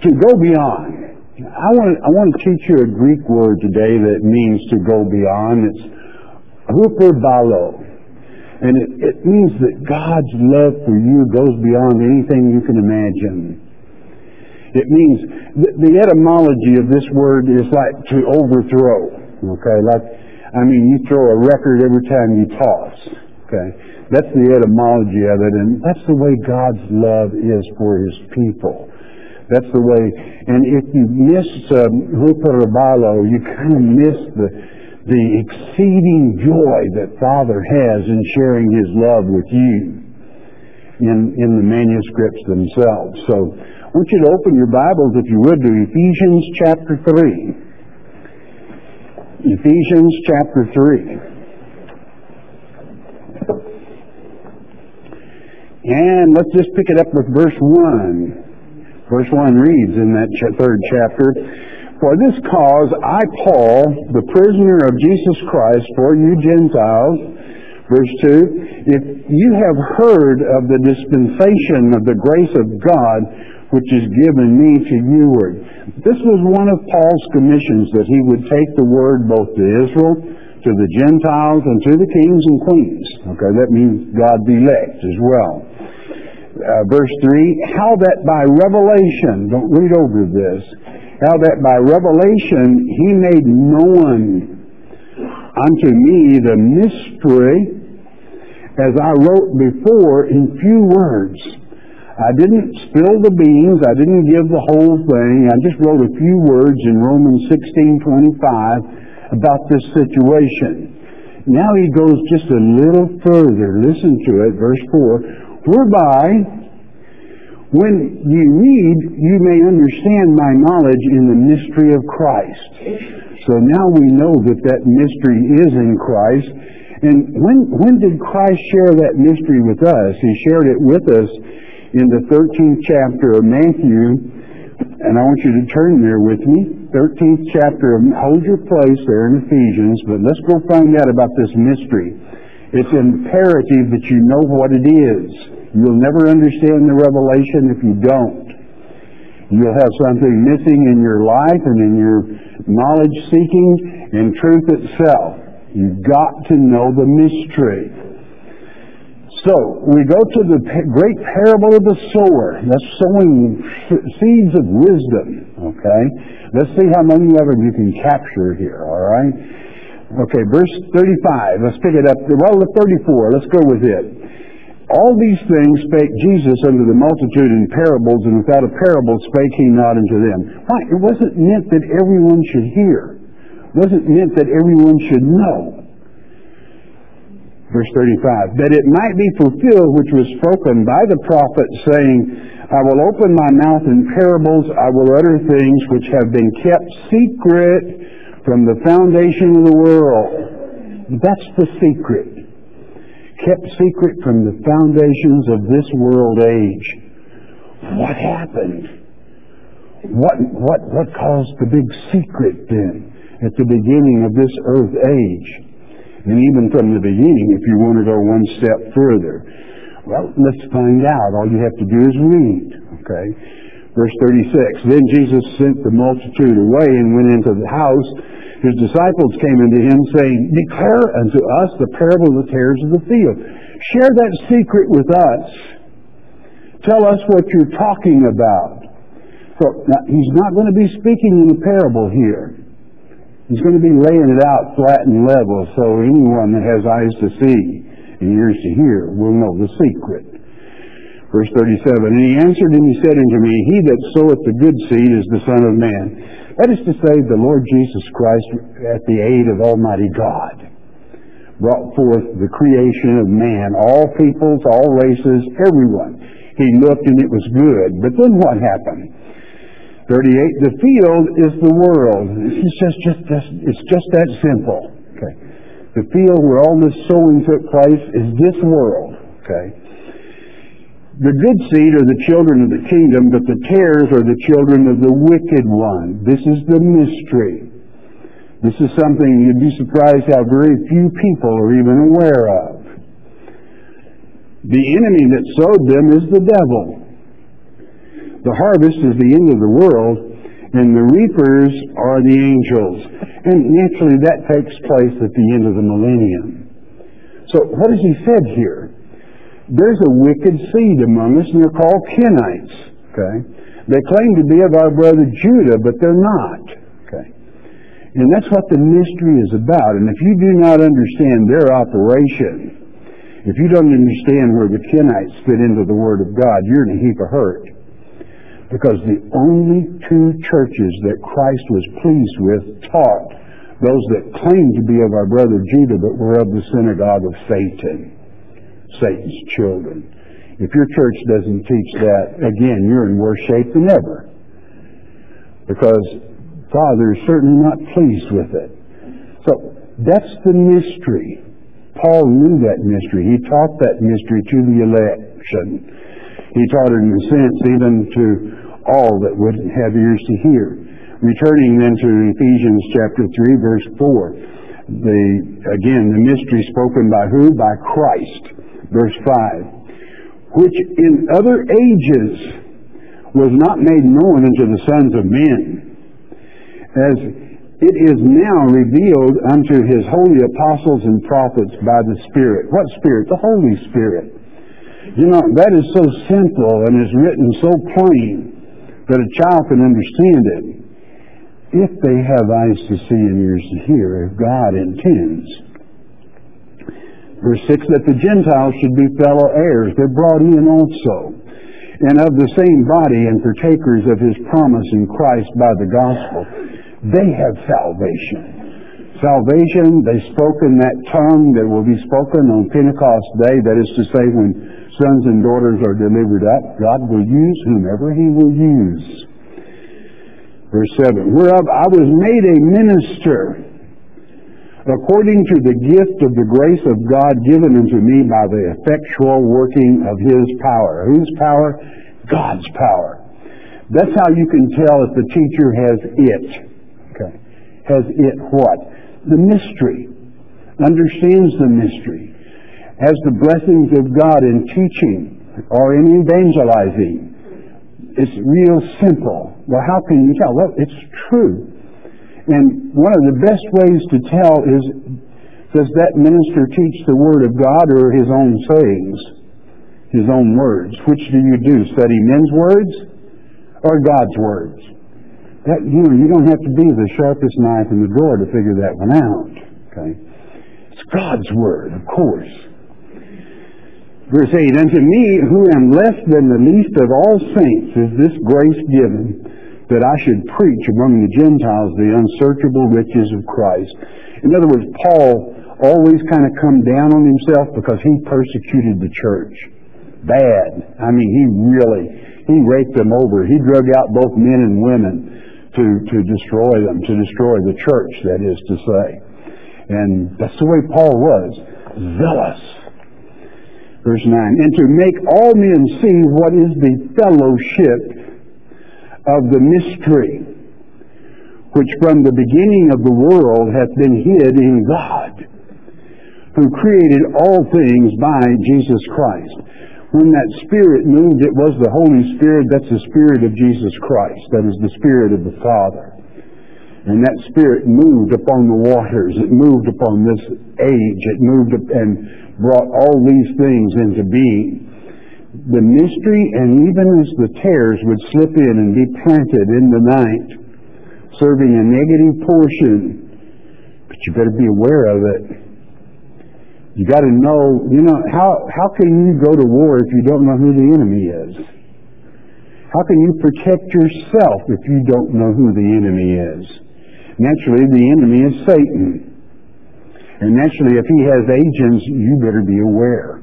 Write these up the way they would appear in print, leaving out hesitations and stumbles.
To go beyond. I want to teach you a Greek word today that means to go beyond. It's hyperbalo. And it means that God's love for you goes beyond anything you can imagine. It means, the etymology of this word is like to overthrow. Okay? You throw a record every time you toss. Okay? That's the etymology of it, and that's the way God's love is for His people. That's the way, and if you miss hyperbalo, you kind of miss the exceeding joy that Father has in sharing His love with you in the manuscripts themselves. So I want you to open your Bibles, if you would, to Ephesians chapter 3. Ephesians chapter 3. And let's just pick it up with verse 1. Verse 1 reads in that third chapter, "For this cause I, Paul, the prisoner of Jesus Christ, for you Gentiles," verse 2, "if you have heard of the dispensation of the grace of God, which is given me to youward." This was one of Paul's commissions, that he would take the word both to Israel, to the Gentiles, and to the kings and queens. Okay, that means God's elect as well. Verse 3, "How that by revelation," don't read over this, "how that by revelation He made known unto me the mystery, as I wrote before in few words." I didn't spill the beans. I didn't give the whole thing. I just wrote a few words in Romans 16:25 about this situation. Now he goes just a little further. Listen to it, verse 4. "Whereby, when ye read, you may understand my knowledge in the mystery of Christ." So now we know that mystery is in Christ. And when did Christ share that mystery with us? He shared it with us in the 13th chapter of Matthew. And I want you to turn there with me. 13th chapter. Hold your place there in Ephesians. But let's go find out about this mystery. It's imperative that you know what it is. You'll never understand the revelation if you don't. You'll have something missing in your life and in your knowledge seeking and truth itself. You've got to know the mystery. So, we go to the great parable of the sower. That's sowing seeds of wisdom. Okay? Let's see how many of them you can capture here. All right? Okay, verse 35. Let's pick it up. Well, the 34. Let's go with it. "All these things spake Jesus unto the multitude in parables, and without a parable spake He not unto them." Why? It wasn't meant that everyone should hear. It wasn't meant that everyone should know. Verse 35. "That it might be fulfilled which was spoken by the prophet, saying, I will open my mouth in parables, I will utter things which have been kept secret from the foundation of the world." That's the secret. Kept secret from the foundations of this world age. What happened? What caused the big secret then at the beginning of this earth age? And even from the beginning, if you want to go one step further. Well, let's find out. All you have to do is read. Okay? Verse 36. "Then Jesus sent the multitude away and went into the house. His disciples came unto Him, saying, Declare unto us the parable of the tares of the field." Share that secret with us. Tell us what you're talking about. So, now, He's not going to be speaking in a parable here. He's going to be laying it out flat and level, so anyone that has eyes to see and ears to hear will know the secret. Verse 37, "And He answered and He said unto me, He that soweth the good seed is the Son of Man." That is to say, the Lord Jesus Christ, at the aid of Almighty God, brought forth the creation of man, all peoples, all races, everyone. He looked and it was good. But then what happened? 38, "The field is the world." It's just that simple. Okay. The field where all this sowing took place is this world. Okay. "The good seed are the children of the kingdom, but the tares are the children of the wicked one." This is the mystery. This is something you'd be surprised how very few people are even aware of. "The enemy that sowed them is the devil. The harvest is the end of the world, and the reapers are the angels. And naturally that takes place at the end of the millennium. So what has he said here? There's a wicked seed among us, and they're called Kenites. Okay? They claim to be of our brother Judah, but they're not. Okay? And that's what the mystery is about. And if you do not understand their operation, if you don't understand where the Kenites fit into the Word of God, you're in a heap of hurt. Because the only two churches that Christ was pleased with taught those that claimed to be of our brother Judah, but were of the synagogue of Satan, Satan's children. If your church doesn't teach that, again, you're in worse shape than ever. Because Father is certainly not pleased with it. So that's the mystery. Paul knew that mystery. He taught that mystery to the election. He taught it in a sense even to all that would have ears to hear. Returning then to Ephesians chapter 3, verse 4. The mystery spoken by who? By Christ. Verse 5. Which in other ages was not made known unto the sons of men, as it is now revealed unto his holy apostles and prophets by the Spirit. What Spirit? The Holy Spirit. You know, that is so simple and is written so plain that a child can understand it. If they have eyes to see and ears to hear, if God intends. Verse 6, that the Gentiles should be fellow heirs. They're brought in also. And of the same body and partakers of his promise in Christ by the gospel. They have salvation. Salvation, they spoke in that tongue that will be spoken on Pentecost Day. That is to say, when sons and daughters are delivered up, God will use whomever he will use. Verse 7, whereof I was made a minister according to the gift of the grace of God given unto me by the effectual working of his power. Whose power? God's power. That's how you can tell if the teacher has it. Okay. Has it what? The mystery. Understands the mystery. Has the blessings of God in teaching or in evangelizing. It's real simple. Well, how can you tell? Well, it's true. And one of the best ways to tell is, does that minister teach the Word of God or his own sayings, his own words? Which do you do? Study men's words or God's words? That, you don't have to be the sharpest knife in the drawer to figure that one out. Okay? It's God's Word, of course. Verse 8, unto me, who am less than the least of all saints, is this grace given, that I should preach among the Gentiles the unsearchable riches of Christ. In other words, Paul always kind of come down on himself because he persecuted the church. Bad. I mean, he raped them over. He drug out both men and women to destroy them, to destroy the church, that is to say. And that's the way Paul was. Zealous. Verse 9, and to make all men see what is the fellowship of the mystery, which from the beginning of the world hath been hid in God, who created all things by Jesus Christ. When that Spirit moved, it was the Holy Spirit. That's the Spirit of Jesus Christ. That is the Spirit of the Father. And that Spirit moved upon the waters. It moved upon this age. It moved and brought all these things into being. The mystery, and even as the tares would slip in and be planted in the night, serving a negative portion, but you better be aware of it. You got to know, how can you go to war if you don't know who the enemy is? How can you protect yourself if you don't know who the enemy is? Naturally, the enemy is Satan. And naturally, if he has agents, you better be aware.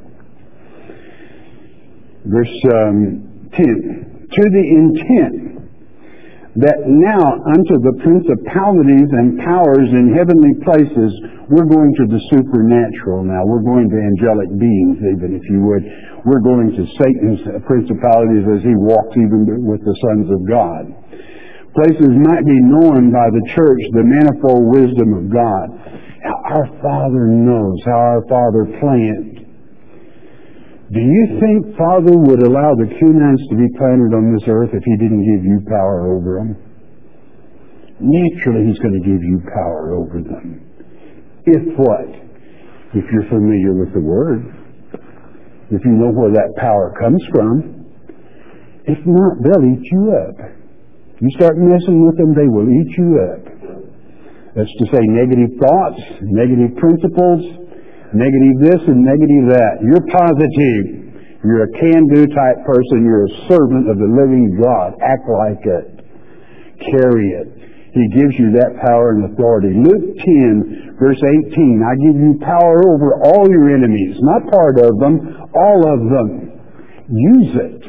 Verse 10, to the intent that now unto the principalities and powers in heavenly places, we're going to the supernatural now. We're going to angelic beings, even if you would. We're going to Satan's principalities as he walks even with the sons of God. Places might be known by the church, the manifold wisdom of God. How our Father knows, how our Father planned. Do you think Father would allow the Canaanites to be planted on this earth if He didn't give you power over them? Naturally, He's going to give you power over them. If what? If you're familiar with the Word. If you know where that power comes from. If not, they'll eat you up. You start messing with them, they will eat you up. That's to say, negative thoughts, negative principles, negative this and negative that. You're positive. You're a can-do type person. You're a servant of the living God. Act like it. Carry it. He gives you that power and authority. Luke 10, verse 18, I give you power over all your enemies. Not part of them, all of them. Use it.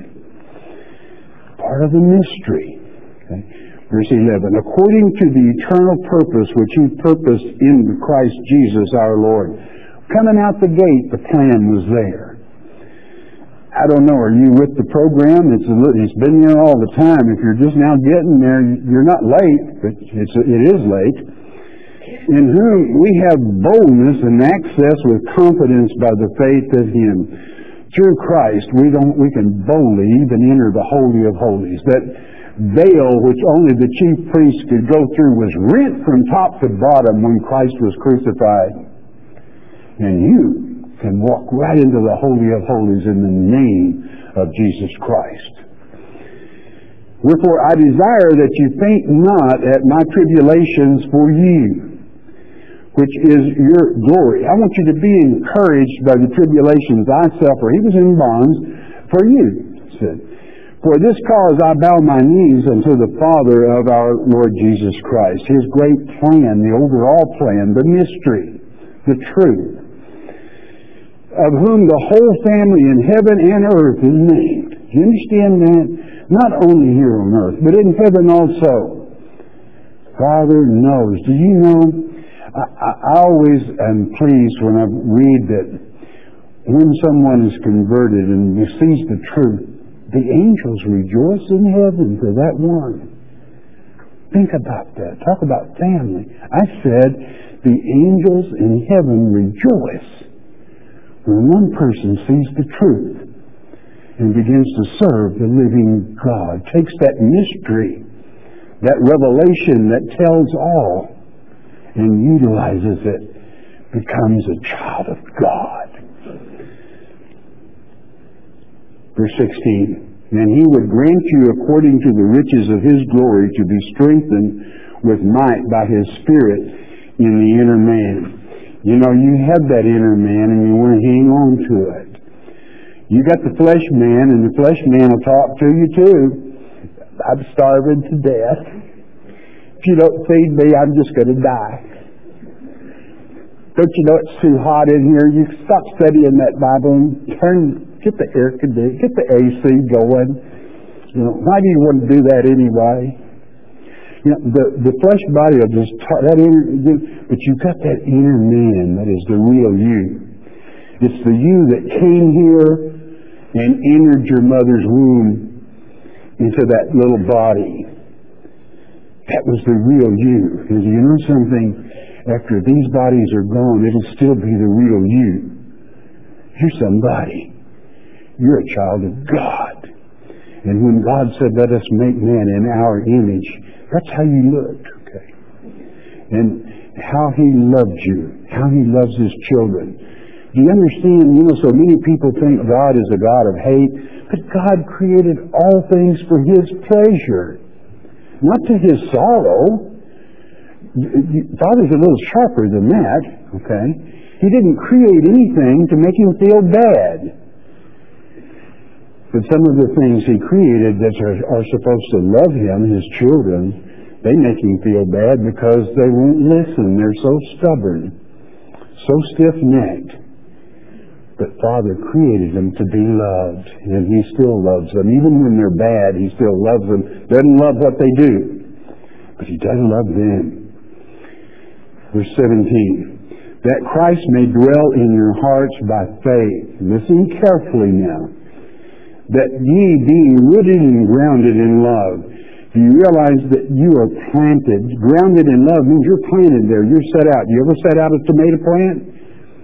Part of the mystery. Okay. Verse 11, according to the eternal purpose which He purposed in Christ Jesus our Lord. Coming out the gate, the plan was there. I don't know, are you with the program? It's been there all the time. If you're just now getting there, you're not late, but it is late. In whom we have boldness and access with confidence by the faith of Him. Through Christ, we can boldly even enter the Holy of Holies. That veil which only the chief priest could go through was rent from top to bottom when Christ was crucified. And you can walk right into the Holy of Holies in the name of Jesus Christ. Wherefore I desire that you faint not at my tribulations for you, which is your glory. I want you to be encouraged by the tribulations I suffer. He was in bonds for you, he said. For this cause I bow my knees unto the Father of our Lord Jesus Christ. His great plan, the overall plan, the mystery, the truth, of whom the whole family in heaven and earth is named. Do you understand that? Not only here on earth, but in heaven also. Father knows. Do you know, I always am pleased when I read that when someone is converted and sees the truth, the angels rejoice in heaven for that one. Think about that. Talk about family. I said the angels in heaven rejoice when one person sees the truth and begins to serve the living God, takes that mystery, that revelation that tells all, and utilizes it, becomes a child of God. Verse 16, and He would grant you according to the riches of His glory to be strengthened with might by His Spirit in the inner man. You know, you have that inner man and you want to hang on to it. You got the flesh man, and the flesh man will talk to you too. I'm starving to death. If you don't feed me, I'm just going to die. Don't you know it's too hot in here? You stop studying that Bible and get the air conditioner, get the AC going. You know, why do you want to do that anyway? You know, the flesh body will just talk, that inner, but you've got that inner man that is the real you. It's the you that came here and entered your mother's womb into that little body. That was the real you. Because you know something? After these bodies are gone, it'll still be the real you. You're somebody. You're a child of God. And when God said, let us make man in our image, that's how you looked, okay? And how He loved you, how He loves His children. Do you understand? You know, so many people think God is a God of hate, but God created all things for His pleasure, not to His sorrow. Father's a little sharper than that, okay? He didn't create anything to make Him feel bad. But some of the things He created that are supposed to love Him, His children, they make Him feel bad because they won't listen. They're so stubborn, so stiff-necked. But Father created them to be loved, and He still loves them. Even when they're bad, He still loves them. Doesn't love what they do, but He does love them. Verse 17, that Christ may dwell in your hearts by faith. Listen carefully now. That ye, being rooted and grounded in love. Do you realize that you are planted? Grounded in love means you're planted there. You're set out. You ever set out a tomato plant?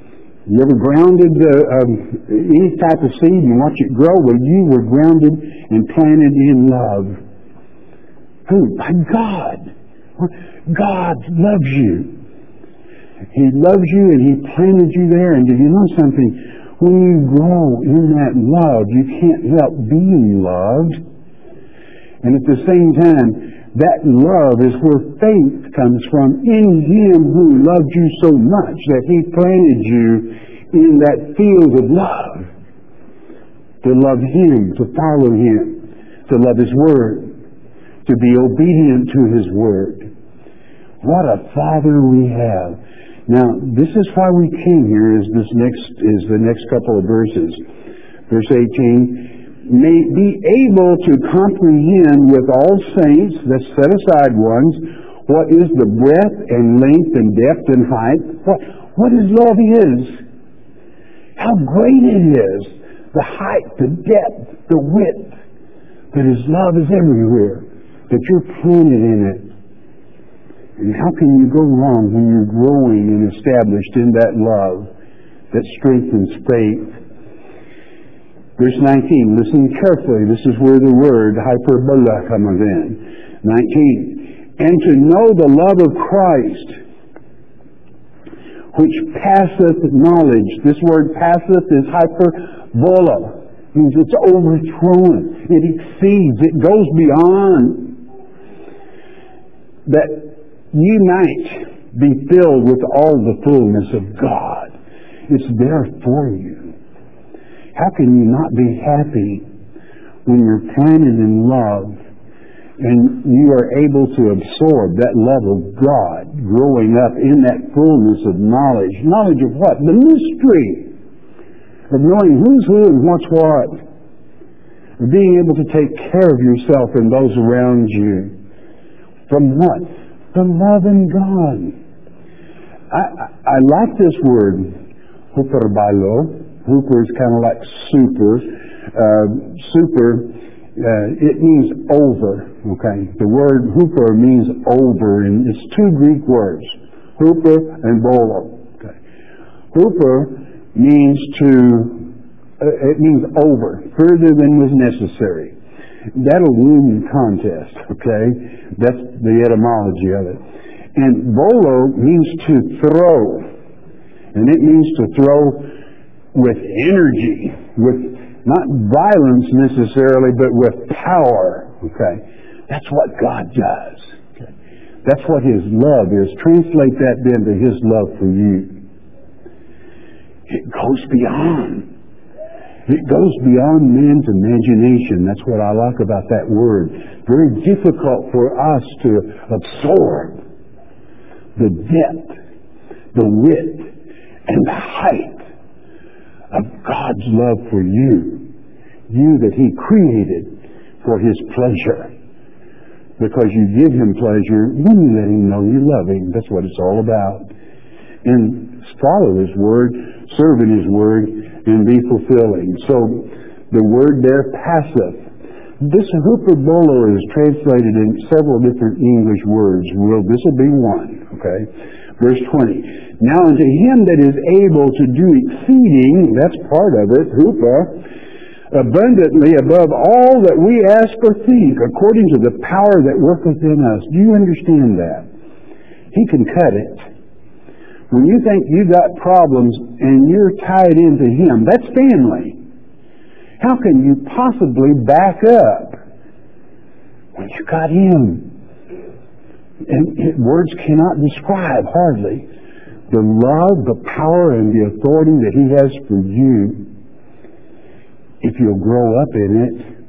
You ever grounded any type of seed and watch it grow? Well, you were grounded and planted in love. Who? By God. God loves you. He loves you and He planted you there. And do you know something? When you grow in that love, you can't help being loved. And at the same time, that love is where faith comes from in Him who loved you so much that He planted you in that field of love. To love Him, to follow Him, to love His Word, to be obedient to His Word. What a Father we have. Now, this is why we came here, is the next couple of verses. Verse 18, may be able to comprehend with all saints, the set aside ones, what is the breadth and length and depth and height, what His love is, how great it is, the height, the depth, the width, that His love is everywhere, that you're planted in it. And how can you go wrong when you're growing and established in that love that strengthens faith? Verse 19, listen carefully. This is where the word hyperbola comes in. 19, and to know the love of Christ, which passeth knowledge. This word passeth is hyperbola. It means it's overthrown. It exceeds. It goes beyond. That you might be filled with all the fullness of God. It's there for you. How can you not be happy when you're planted in love and you are able to absorb that love of God growing up in that fullness of knowledge? Knowledge of what? The mystery of knowing who's who and what's what. Of being able to take care of yourself and those around you. From what? From loving God. I like this word, huperbalo. Huper is kind of like super. It means over. Okay, the word huper means over, and it's two Greek words, huper and bolo. Okay, huper means it means over, further than was necessary. That'll win the contest, okay? That's the etymology of it. And bolo means to throw. And it means to throw with energy, with not violence necessarily, but with power, okay? That's what God does. Okay? That's what His love is. Translate that then to His love for you. It goes beyond. It goes beyond man's imagination. That's what I like about that word. Very difficult for us to absorb the depth, the width, and the height of God's love for you. You that He created for His pleasure. Because you give Him pleasure when you let Him know you love Him. That's what it's all about. And follow His Word, serve in His Word, and be fulfilling. So the word there, passeth. This hyperbolo is translated in several different English words. Well, this will be one. Okay? Verse 20. Now unto Him that is able to do exceeding, that's part of it, hupa, abundantly above all that we ask or think, according to the power that worketh in us. Do you understand that? He can cut it. When you think you got problems and you're tied into Him, that's family. How can you possibly back up when you got Him? And words cannot describe, hardly, the love, the power, and the authority that He has for you. If you'll grow up in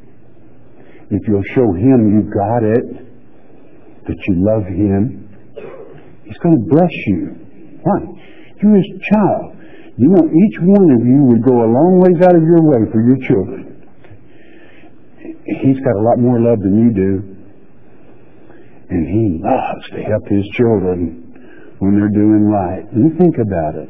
it, if you'll show Him you got it, that you love Him, He's going to bless you. Why? You're His child. You know, each one of you would go a long ways out of your way for your children. He's got a lot more love than you do. And He loves to help His children when they're doing right. You think about it.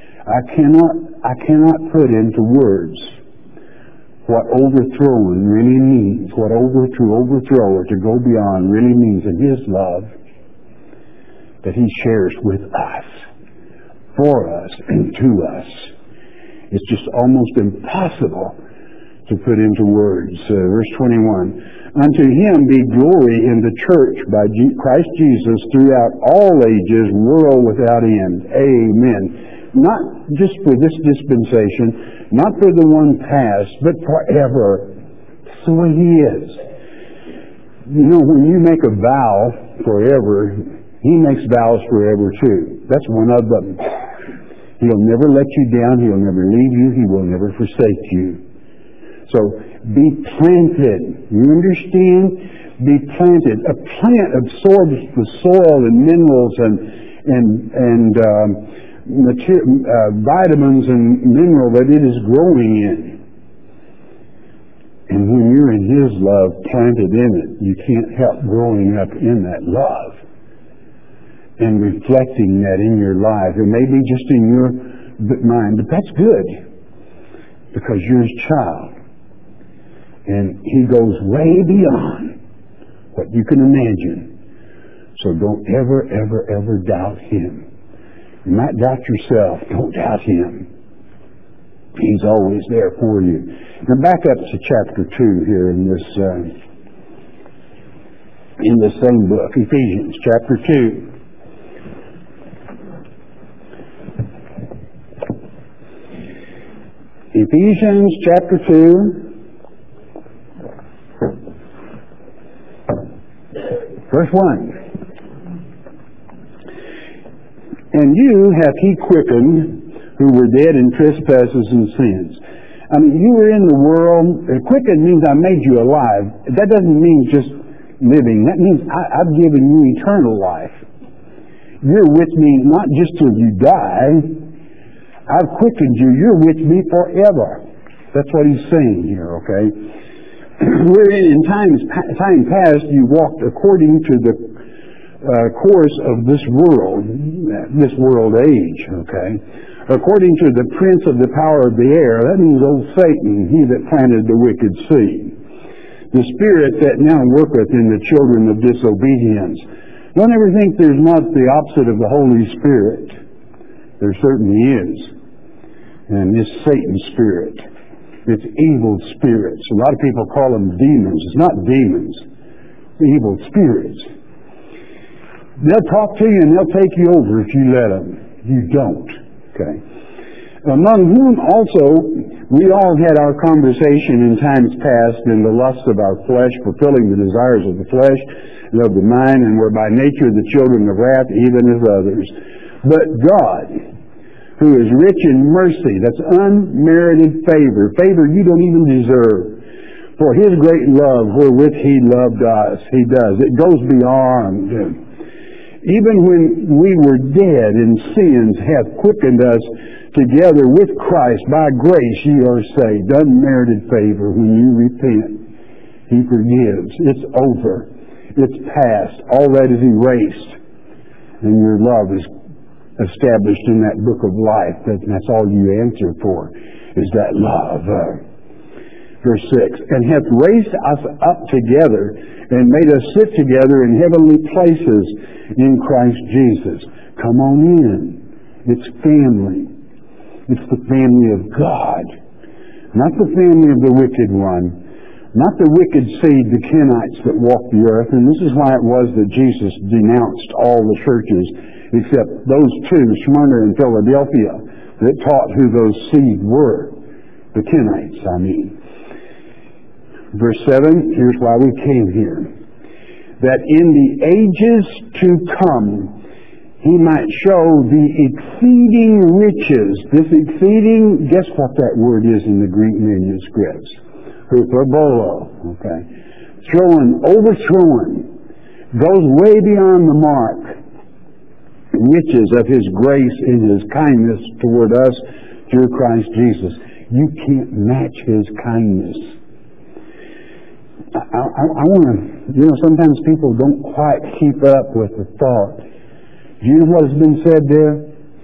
I cannot put into words what overthrowing really means, what overthrow or to go beyond really means in His love that He shares with us. for us and to us. It's just almost impossible to put into words. Verse 21, unto him be glory in the church by Christ Jesus throughout all ages, world without end. Amen. Not just for this dispensation, not for the one past, but forever. That's the way he is. You know, when you make a vow forever, he makes vows forever too. That's one of them. He'll never let you down. He'll never leave you. He will never forsake you. So be planted. You understand? Be planted. A plant absorbs the soil and minerals and vitamins and mineral that it is growing in. And when you're in his love, planted in it, you can't help growing up in that love and reflecting that in your life. It may be just in your mind, but that's good because you're his child. And he goes way beyond what you can imagine. So don't ever, ever, ever doubt him. You might doubt yourself. Don't doubt him. He's always there for you. Now back up to chapter 2 here in this same book, Ephesians chapter 2. Ephesians chapter 2. Verse 1. And you hath he quickened who were dead in trespasses and sins. I mean, you were in the world. Quickened means I made you alive. That doesn't mean just living. That means I've given you eternal life. You're with me not just till you die. I've quickened you. You're with me forever. That's what he's saying here, okay? Where in time past you walked according to the course of this world age, okay? According to the prince of the power of the air, that means old Satan, he that planted the wicked seed. The spirit that now worketh in the children of disobedience. Don't ever think there's not the opposite of the Holy Spirit. There certainly is. And it's Satan's spirit. It's evil spirits. A lot of people call them demons. It's not demons. It's evil spirits. They'll talk to you and they'll take you over if you let them. You don't. Okay. Among whom also we all had our conversation in times past in the lusts of our flesh, fulfilling the desires of the flesh and of the mind, and were by nature the children of wrath, even as others. But God, who is rich in mercy, that's unmerited favor you don't even deserve, for his great love wherewith he loved us, he does. It goes beyond. Even when we were dead in sins, hath quickened us together with Christ. By grace ye are saved. Unmerited favor. When you repent, he forgives. It's over. It's past. All that is erased. And your love is established in that book of life. That's all you answer for, is that love. Verse 6, and hath raised us up together and made us sit together in heavenly places in Christ Jesus. Come on in. It's family. It's the family of God. Not the family of the wicked one. Not the wicked seed, the Kenites that walked the earth. And this is why it was that Jesus denounced all the churches except those two, Smyrna and Philadelphia, that taught who those seed were. The Kenites, I mean. Verse 7, here's why we came here. That in the ages to come, he might show the exceeding riches. This exceeding, guess what that word is in the Greek manuscripts? Hyperbolo. Okay. Overthrowing. Goes way beyond the mark. Riches of his grace and his kindness toward us through Christ Jesus. You can't match his kindness. I want to, sometimes people don't quite keep up with the thought. Do you know what has been said there?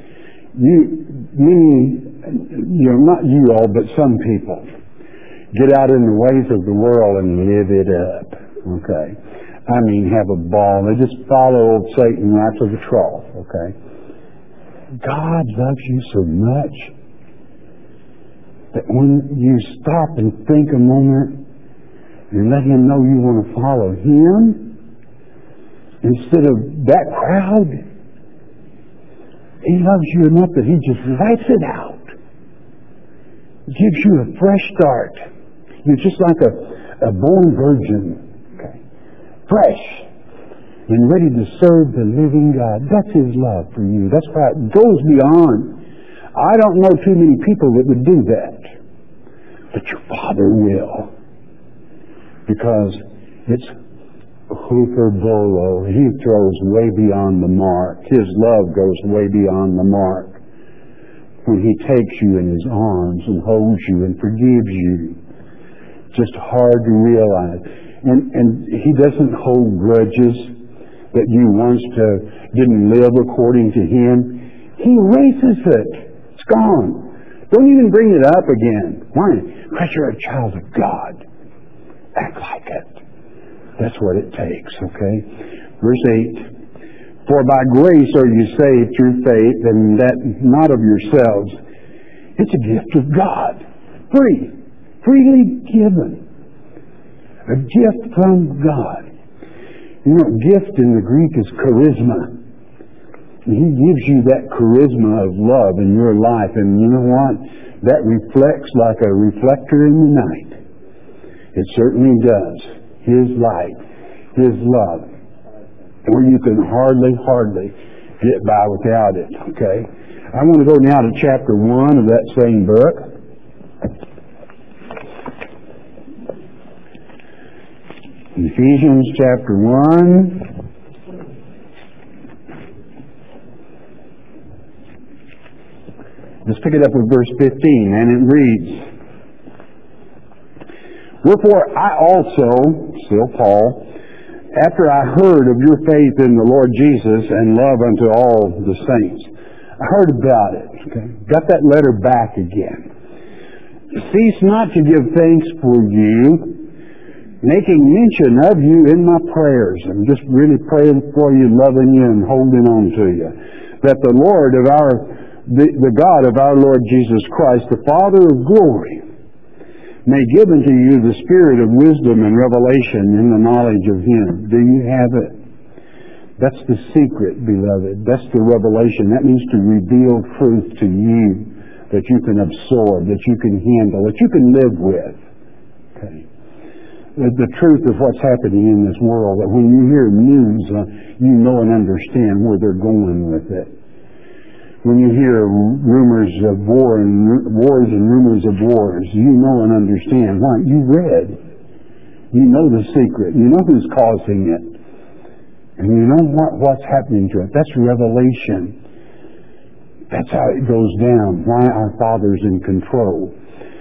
Not you all, but some people get out in the ways of the world and live it up. Okay. I mean, have a ball. They just follow old Satan right to the trough. Okay. God loves you so much that when you stop and think a moment and let Him know you want to follow Him instead of that crowd, He loves you enough that He just writes it out. Gives you a fresh start. You're just like a born virgin. Okay. Fresh. And ready to serve the living God. That's His love for you. That's why it goes beyond. I don't know too many people that would do that. But your Father will. Because it's hyperbolo. He throws way beyond the mark. His love goes way beyond the mark. When He takes you in His arms and holds you and forgives you. Just hard to realize. And He doesn't hold grudges that you once didn't live according to Him. He erases it. It's gone. Don't even bring it up again. Why? Because you're a child of God. Act like it. That's what it takes, okay? Verse 8. For by grace are you saved through faith, and that not of yourselves. It's a gift of God. Free. Freely given. A gift from God. You know, gift in the Greek is charisma. He gives you that charisma of love in your life. And you know what? That reflects like a reflector in the night. It certainly does. His light. His love. Where you can hardly get by without it. Okay? I want to go now to chapter 1 of that same book. Ephesians chapter 1. Let's pick it up with verse 15, and it reads, Wherefore I also, still Paul, after I heard of your faith in the Lord Jesus and love unto all the saints. I heard about it. Okay? Got that letter back again. Cease not to give thanks for you, making mention of you in my prayers. I'm just really praying for you, loving you, and holding on to you. That the Lord of the God of our Lord Jesus Christ, the Father of glory, may give unto you the spirit of wisdom and revelation in the knowledge of Him. Do you have it? That's the secret, beloved. That's the revelation. That means to reveal truth to you that you can absorb, that you can handle, that you can live with. Okay. The truth of what's happening in this world, that when you hear news, you know and understand where they're going with it. When you hear rumors of wars and rumors of wars, you know and understand. Why? You read. You know the secret. You know who's causing it. And you know what's happening to it. That's revelation. That's how it goes down. Why our Father's in control.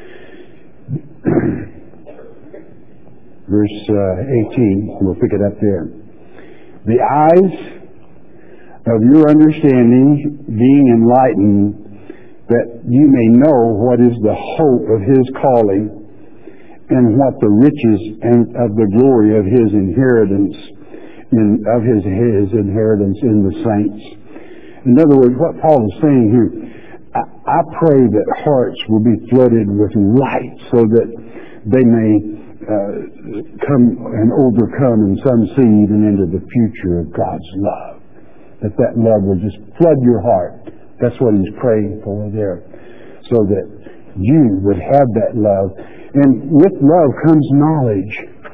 Verse 18, we'll pick it up there. The eyes of your understanding being enlightened, that you may know what is the hope of His calling, and what the riches and of the glory of His inheritance in the saints. In other words, what Paul is saying here, I pray that hearts will be flooded with light so that they may come and overcome in some seed and into the future of God's love. That love will just flood your heart. That's what he's praying for there. So that you would have that love. And with love comes knowledge.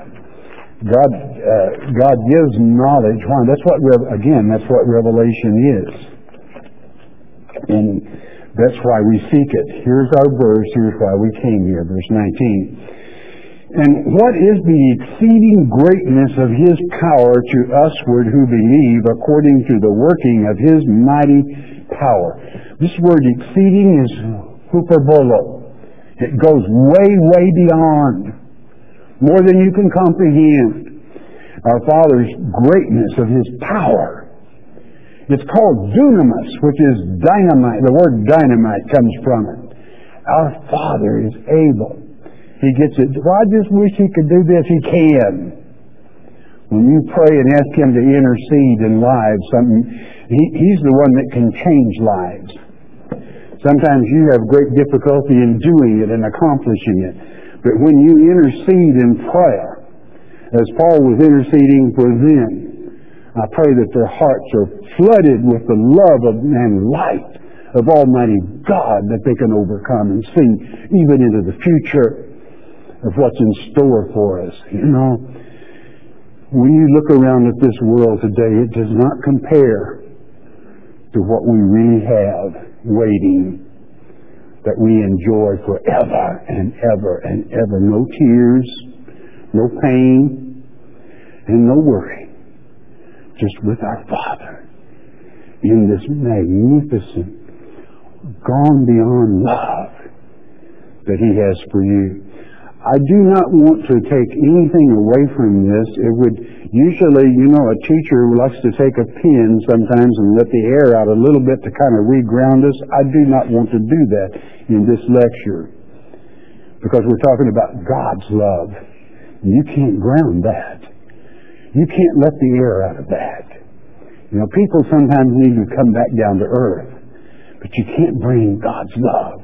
God gives knowledge. Why? That's what revelation is. And that's why we seek it. Here's our verse. Here's why we came here. Verse 19. And what is the exceeding greatness of His power to usward who believe, according to the working of His mighty power? This word exceeding is hyperbolo. It goes way beyond. More than you can comprehend. Our Father's greatness of His power. It's called dunamis, which is dynamite. The word dynamite comes from it. Our Father is able. He gets it. Well, I just wish He could do this. He can. When you pray and ask Him to intercede in lives, He's the one that can change lives. Sometimes you have great difficulty in doing it and accomplishing it. But when you intercede in prayer, as Paul was interceding for them, I pray that their hearts are flooded with the love and light of Almighty God, that they can overcome and see even into the future of what's in store for us. You know, when you look around at this world today, it does not compare to what we really have waiting, that we enjoy forever and ever and ever. No tears, no pain, and no worry. Just with our Father in this magnificent, gone beyond love that He has for you. I do not want to take anything away from this. It would usually, a teacher likes to take a pen sometimes and let the air out a little bit to kind of reground us. I do not want to do that in this lecture, because we're talking about God's love. You can't ground that. You can't let the air out of that. People sometimes need to come back down to earth, but you can't bring God's love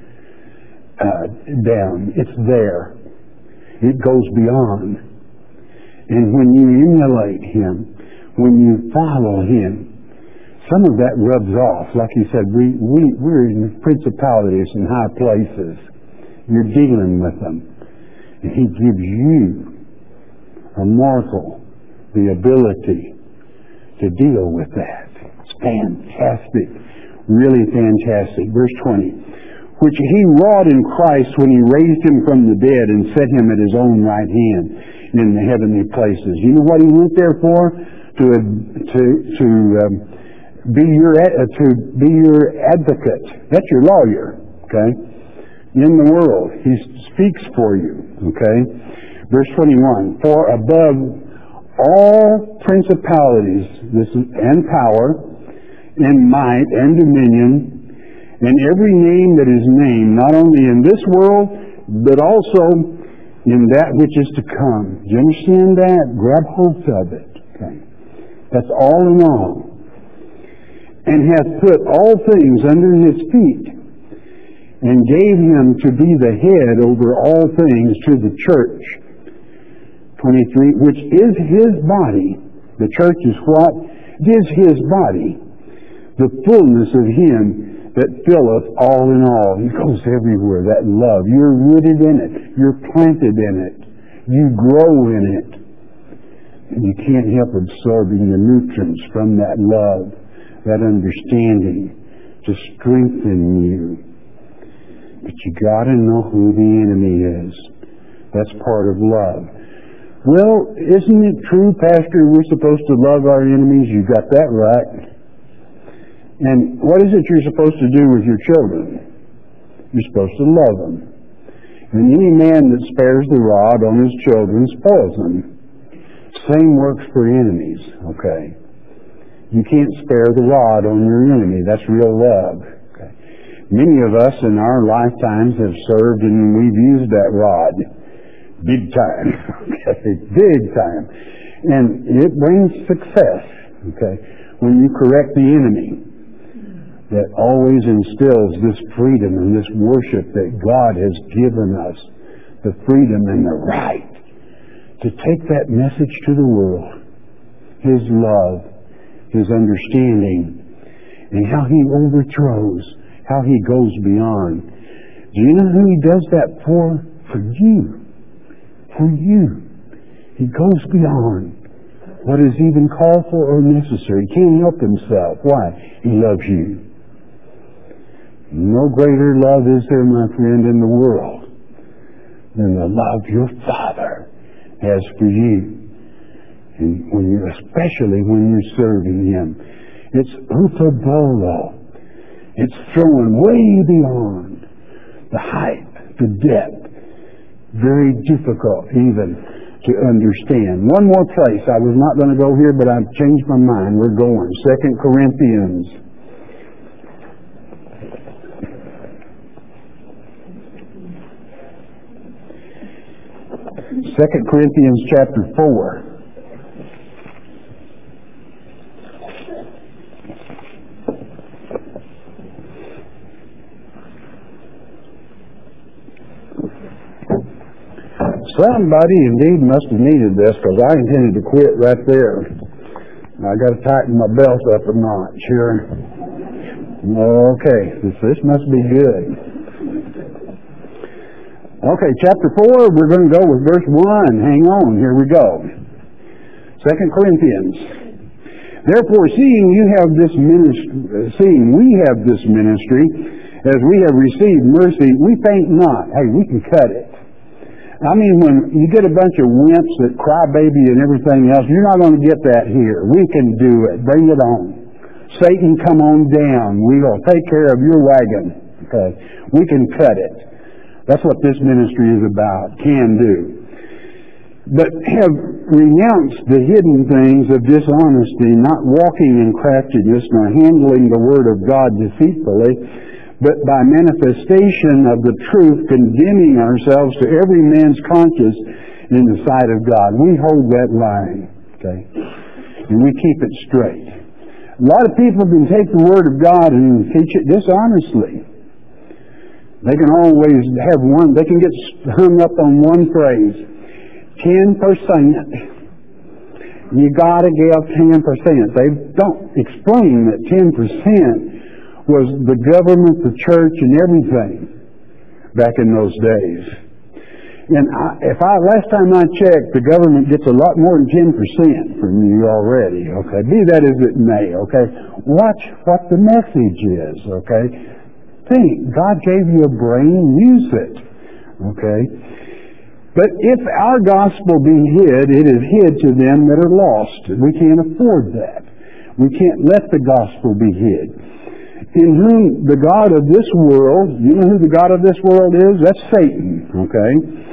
down. It's there. It goes beyond. And when you emulate Him, when you follow Him, some of that rubs off. Like He said, we're in principalities and high places. You're dealing with them. And He gives you, a mortal, the ability to deal with that. It's fantastic. Really fantastic. Verse 20. Which He wrought in Christ when He raised Him from the dead and set Him at His own right hand in the heavenly places. You know what He went there for? To be your advocate. That's your lawyer. Okay? In the world, He speaks for you. Okay? Verse 21. For above all principalities and power and might and dominion, and every name that is named, not only in this world, but also in that which is to come. Do you understand that? Grab hold of it. Okay. That's all in all. And hath put all things under His feet, and gave Him to be the head over all things to the church. 23, which is His body. The church is what? It is His body. The fullness of Him that filleth all in all. He goes everywhere, that love. You're rooted in it. You're planted in it. You grow in it. And you can't help absorbing the nutrients from that love, that understanding, to strengthen you. But you got to know who the enemy is. That's part of love. Well, isn't it true, Pastor, we're supposed to love our enemies? You got that right. And what is it you're supposed to do with your children? You're supposed to love them. And any man that spares the rod on his children spoils them. Same works for enemies, okay? You can't spare the rod on your enemy. That's real love. Okay? Many of us in our lifetimes have served and we've used that rod. Big time. Okay? Big time. And it brings success, okay? When you correct the enemy. That always instills this freedom and this worship that God has given us, the freedom and the right to take that message to the world, His love, His understanding, and how He overthrows, how He goes beyond. Do you know who He does that for? For you. For you. He goes beyond what is even called for or necessary. He can't help Himself. Why? He loves you. No greater love is there, my friend, in the world than the love your Father has for you. And especially when you're serving Him. It's utabolo. It's throwing way beyond the height, the depth. Very difficult even to understand. One more place. I was not going to go here, but I've changed my mind. We're going. 2 Corinthians. 2 Corinthians chapter 4. Somebody indeed must have needed this, because I intended to quit right there. I got to tighten my belt up a notch here. Okay, this must be good. Okay, chapter 4, we're going to go with verse 1. Hang on, here we go. 2 Corinthians. Therefore, seeing we have this ministry, as we have received mercy, we faint not. Hey, we can cut it. I mean, when you get a bunch of wimps that cry baby and everything else, you're not going to get that here. We can do it. Bring it on. Satan, come on down. We will take care of your wagon. Okay, we can cut it. That's what this ministry is about. Can do. But have renounced the hidden things of dishonesty, not walking in craftiness, nor handling the word of God deceitfully, but by manifestation of the truth, condemning ourselves to every man's conscience in the sight of God. We hold that line, okay? And we keep it straight. A lot of people can take the word of God and teach it dishonestly. They can always have one, they can get hung up on one phrase. 10%. You gotta give 10%. They don't explain that 10% was the government, the church, and everything back in those days. And last time I checked, the government gets a lot more than 10% from you already, okay? Be that as it may, okay? Watch what the message is, okay? Think, God gave you a brain, use it, okay? But if our gospel be hid, it is hid to them that are lost. We can't afford that. We can't let the gospel be hid. In whom the God of this world, you know who the God of this world is? That's Satan, okay?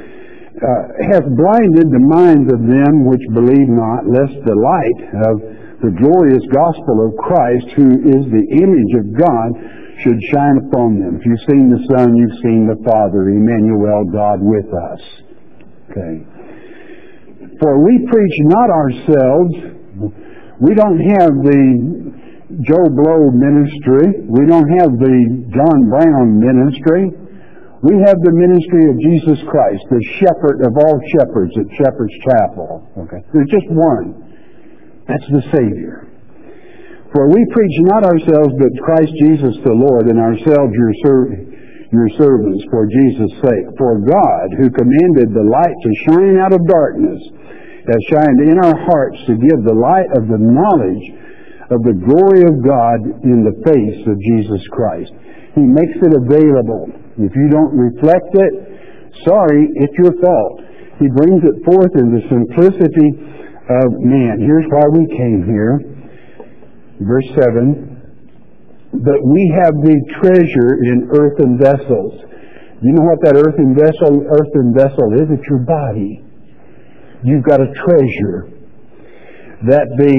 Hath blinded the minds of them which believe not, lest the light of the glorious gospel of Christ, who is the image of God, should shine upon them. If you've seen the Son, you've seen the Father, Emmanuel, God with us. Okay. For we preach not ourselves. We don't have the Joe Blow ministry. We don't have the John Brown ministry. We have the ministry of Jesus Christ, the shepherd of all shepherds at Shepherd's Chapel. Okay. There's just one. That's the Savior. For we preach not ourselves, but Christ Jesus the Lord, and ourselves your servants for Jesus' sake. For God, who commanded the light to shine out of darkness, has shined in our hearts to give the light of the knowledge of the glory of God in the face of Jesus Christ. He makes it available. If you don't reflect it, sorry, it's your fault. He brings it forth in the simplicity of man. Here's why we came here. Verse 7. But we have the treasure in earthen vessels. You know what that earthen vessel is? It's your body. You've got a treasure. That the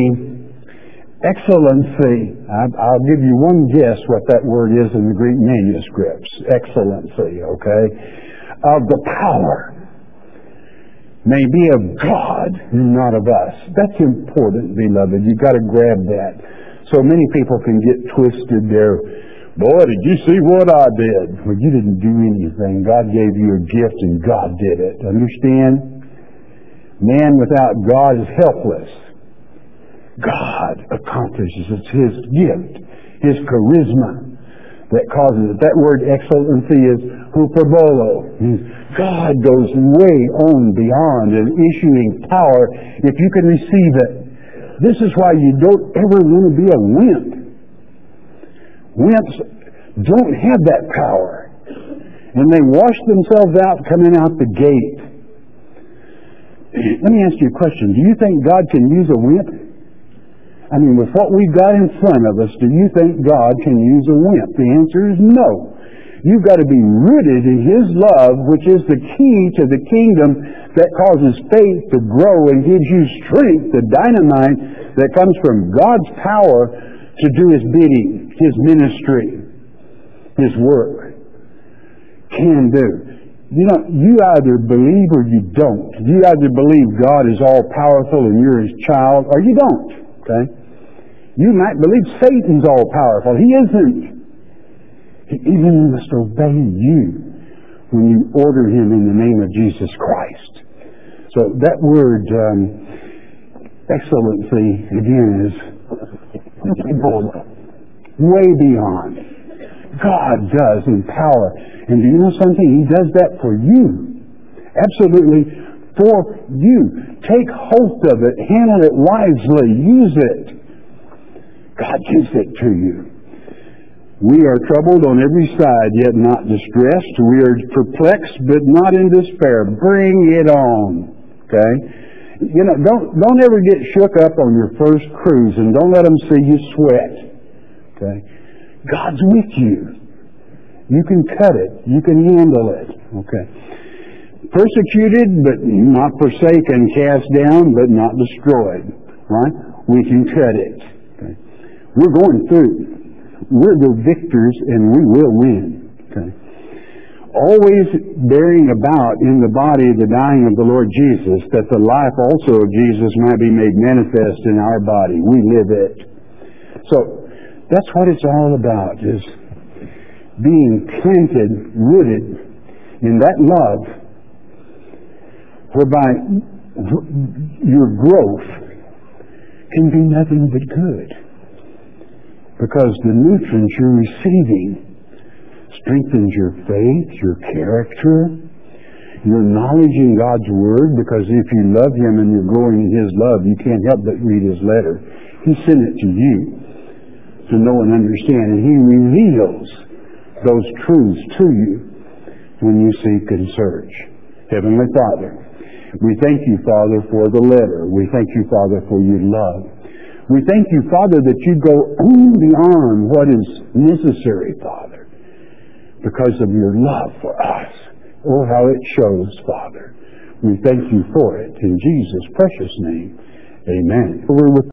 excellency, I'll give you one guess what that word is in the Greek manuscripts. Excellency, okay? Of the power may be of God and not of us. That's important, beloved. You've got to grab that. So many people can get twisted there. Boy, did you see what I did? Well, you didn't do anything. God gave you a gift and God did it. Understand? Man without God is helpless. God accomplishes it. It's His gift, His charisma that causes it. That word excellency is hyperbolo. God goes way on beyond and issuing power if you can receive it. This is why you don't ever want to be a wimp. Wimps don't have that power. And they wash themselves out coming out the gate. Let me ask you a question. Do you think God can use a wimp? I mean, with what we've got in front of us, do you think God can use a wimp? The answer is no. You've got to be rooted in His love, which is the key to the kingdom that causes faith to grow and gives you strength, the dynamite that comes from God's power to do His bidding, His ministry, His work. Can do. You know, you either believe or you don't. You either believe God is all-powerful and you're His child, or you don't. Okay? You might believe Satan's all-powerful. He isn't. He even must obey you when you order Him in the name of Jesus Christ. So that word, excellency, again, is way beyond. God does empower. And do you know something? He does that for you. Absolutely for you. Take hold of it. Handle it wisely. Use it. God gives it to you. We are troubled on every side, yet not distressed. We are perplexed, but not in despair. Bring it on. Okay? You know, don't ever get shook up on your first cruise, and don't let them see you sweat. Okay? God's with you. You can cut it. You can handle it. Okay? Persecuted, but not forsaken. Cast down, but not destroyed. Right? We can cut it. Okay? We're going through. We're the victors, and we will win. Okay? Always bearing about in the body the dying of the Lord Jesus, that the life also of Jesus might be made manifest in our body. We live it. So that's what it's all about, is being planted, rooted in that love, whereby your growth can be nothing but good. Because the nutrients you're receiving strengthens your faith, your character, your knowledge in God's Word, because if you love Him and you're growing in His love, you can't help but read His letter. He sent it to you to know and understand, and He reveals those truths to you when you seek and search. Heavenly Father, we thank you, Father, for the letter. We thank you, Father, for your love. We thank you, Father, that you go beyond what is necessary, Father, because of your love for us. Oh, how it shows, Father. We thank you for it. In Jesus' precious name, amen. We're with